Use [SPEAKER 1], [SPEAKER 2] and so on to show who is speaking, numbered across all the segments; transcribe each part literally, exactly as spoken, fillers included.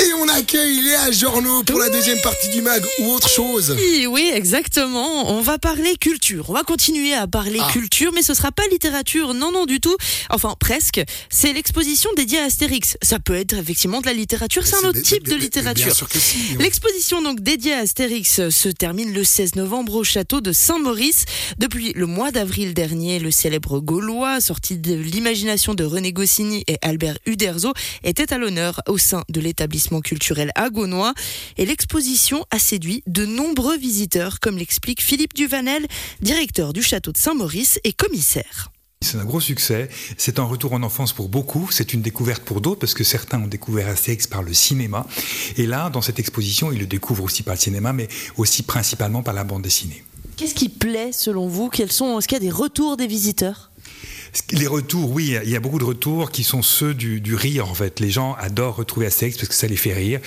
[SPEAKER 1] Et on accueille Léa Journeau pour oui. la deuxième partie du mag ou autre chose.
[SPEAKER 2] Oui, oui, exactement. On va parler culture. On va continuer à parler ah. culture, mais ce sera pas littérature. Non, non, du tout. Enfin, presque. C'est l'exposition dédiée à Astérix. Ça peut être effectivement de la littérature. C'est, c'est un autre type de littérature.
[SPEAKER 1] Bien sûr que si. Oui.
[SPEAKER 2] L'exposition donc dédiée à Astérix se termine le seize novembre au château de Saint-Maurice. Depuis le mois d'avril dernier, le célèbre Gaulois, sorti de l'imagination de René Goscinny et Albert Uderzo, était à l'honneur au sein de l'établissement culturel agonois. Et l'exposition a séduit de nombreux visiteurs, comme l'explique Philippe Duvanel, directeur du château de Saint-Maurice et commissaire.
[SPEAKER 3] C'est un gros succès, c'est un retour en enfance pour beaucoup, c'est une découverte pour d'autres parce que certains ont découvert Astérix par le cinéma et là, dans cette exposition, ils le découvrent aussi par le cinéma mais aussi principalement par la bande dessinée.
[SPEAKER 2] Qu'est-ce qui plaît selon vous ? Quels sont, est-ce qu'il y a des retours des visiteurs ?
[SPEAKER 3] Les retours, oui, il y a beaucoup de retours qui sont ceux du, du rire en fait. Les gens adorent retrouver Astérix parce que ça les fait rire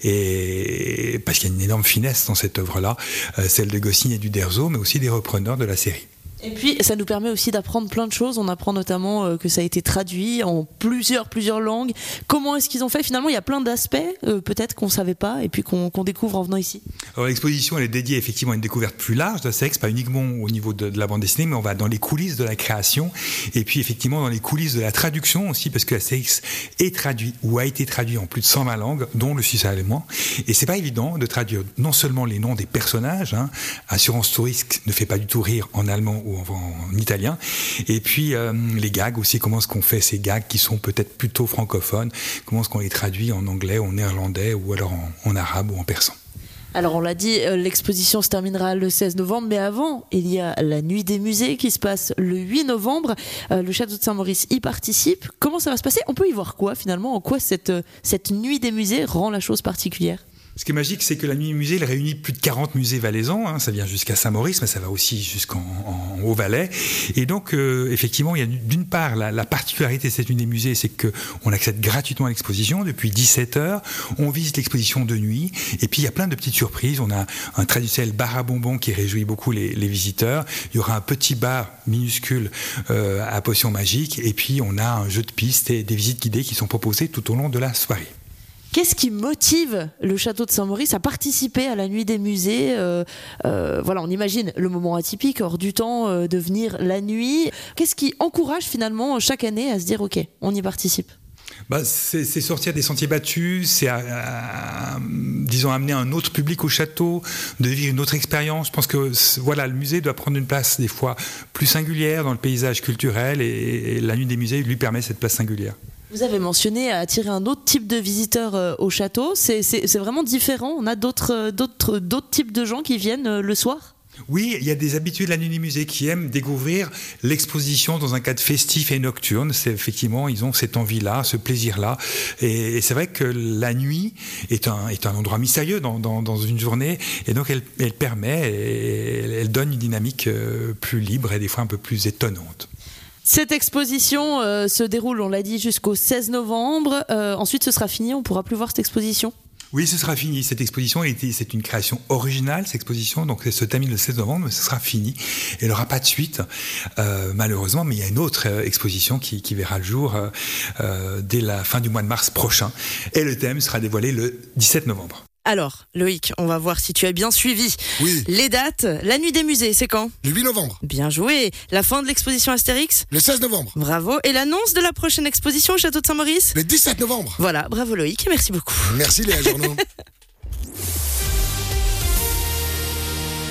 [SPEAKER 3] et parce qu'il y a une énorme finesse dans cette œuvre-là, euh, celle de Goscinny et d'Uderzo, mais aussi des repreneurs de la série.
[SPEAKER 2] Et puis, ça nous permet aussi d'apprendre plein de choses. On apprend notamment euh, que ça a été traduit en plusieurs, plusieurs langues. Comment est-ce qu'ils ont fait ? Finalement, il y a plein d'aspects, euh, peut-être qu'on ne savait pas, et puis qu'on, qu'on découvre en venant ici.
[SPEAKER 3] Alors, l'exposition, elle est dédiée effectivement à une découverte plus large d'Astérix, pas uniquement au niveau de, de la bande dessinée, mais on va dans les coulisses de la création, et puis effectivement dans les coulisses de la traduction aussi, parce que Astérix est traduit, ou a été traduit en plus de cent vingt langues, dont le suisse allemand. Et c'est pas évident de traduire non seulement les noms des personnages, hein, Assurance Touriste ne fait pas du tout rire en allemand ou en, en italien, et puis euh, les gags aussi, comment est-ce qu'on fait ces gags qui sont peut-être plutôt francophones, comment est-ce qu'on les traduit en anglais, en néerlandais ou alors en, en arabe ou en persan.
[SPEAKER 2] Alors on l'a dit, l'exposition se terminera le seize novembre, mais avant, il y a la nuit des musées qui se passe le huit novembre. Euh, le château de Saint-Maurice y participe. Comment ça va se passer ? On peut y voir quoi finalement ? En quoi cette, cette nuit des musées rend la chose particulière ?
[SPEAKER 3] Ce qui est magique, c'est que la nuit des musées, elle réunit plus de quarante musées valaisans. Hein, ça vient jusqu'à Saint-Maurice, mais ça va aussi jusqu'en en, en Haut-Valais. Et donc, euh, effectivement, il y a d'une part la, la particularité de cette nuit des musées, c'est qu'on accède gratuitement à l'exposition depuis dix-sept heures. On visite l'exposition de nuit. Et puis, il y a plein de petites surprises. On a un traditionnel bar à bonbons qui réjouit beaucoup les, les visiteurs. Il y aura un petit bar minuscule euh, à potions magiques. Et puis, on a un jeu de pistes et des visites guidées qui sont proposées tout au long de la soirée.
[SPEAKER 2] Qu'est-ce qui motive le château de Saint-Maurice à participer à la nuit des musées ? euh, euh, Voilà, on imagine le moment atypique, hors du temps, euh, de venir la nuit. Qu'est-ce qui encourage finalement chaque année à se dire « Ok, on y participe » ?
[SPEAKER 3] Bah, c'est, c'est sortir des sentiers battus, c'est à, à, disons amener un autre public au château, de vivre une autre expérience. Je pense que voilà, le musée doit prendre une place des fois plus singulière dans le paysage culturel et, et la nuit des musées lui permet cette place singulière.
[SPEAKER 2] Vous avez mentionné attirer un autre type de visiteurs euh, au château. C'est, c'est, c'est vraiment différent. On a d'autres, euh, d'autres, d'autres types de gens qui viennent euh, le soir ?
[SPEAKER 3] Oui, il y a des habitués de la nuit des musées qui aiment découvrir l'exposition dans un cadre festif et nocturne. C'est effectivement, ils ont cette envie-là, ce plaisir-là. Et, et c'est vrai que la nuit est un, est un endroit mystérieux dans, dans, dans une journée. Et donc, elle, elle permet, elle, elle donne une dynamique euh, plus libre et des fois un peu plus étonnante.
[SPEAKER 2] Cette exposition euh, se déroule, on l'a dit, jusqu'au seize novembre. Euh, ensuite, ce sera fini, on ne pourra plus voir cette exposition ?
[SPEAKER 3] Oui, ce sera fini. Cette exposition, c'est une création originale, cette exposition. Donc, elle se termine le seize novembre, mais ce sera fini. Elle n'aura pas de suite, euh, malheureusement. Mais il y a une autre euh, exposition qui, qui verra le jour euh, euh, dès la fin du mois de mars prochain. Et le thème sera dévoilé le dix-sept novembre.
[SPEAKER 2] Alors, Loïc, on va voir si tu as bien suivi.
[SPEAKER 1] Oui.
[SPEAKER 2] Les dates, la nuit des musées, c'est quand ?
[SPEAKER 1] Le huit novembre.
[SPEAKER 2] Bien joué. La fin de l'exposition Astérix ?
[SPEAKER 1] Le seize novembre.
[SPEAKER 2] Bravo. Et l'annonce de la prochaine exposition au château de Saint-Maurice ?
[SPEAKER 1] Le dix-sept novembre.
[SPEAKER 2] Voilà, bravo Loïc et merci beaucoup.
[SPEAKER 1] Merci Léa Journeau.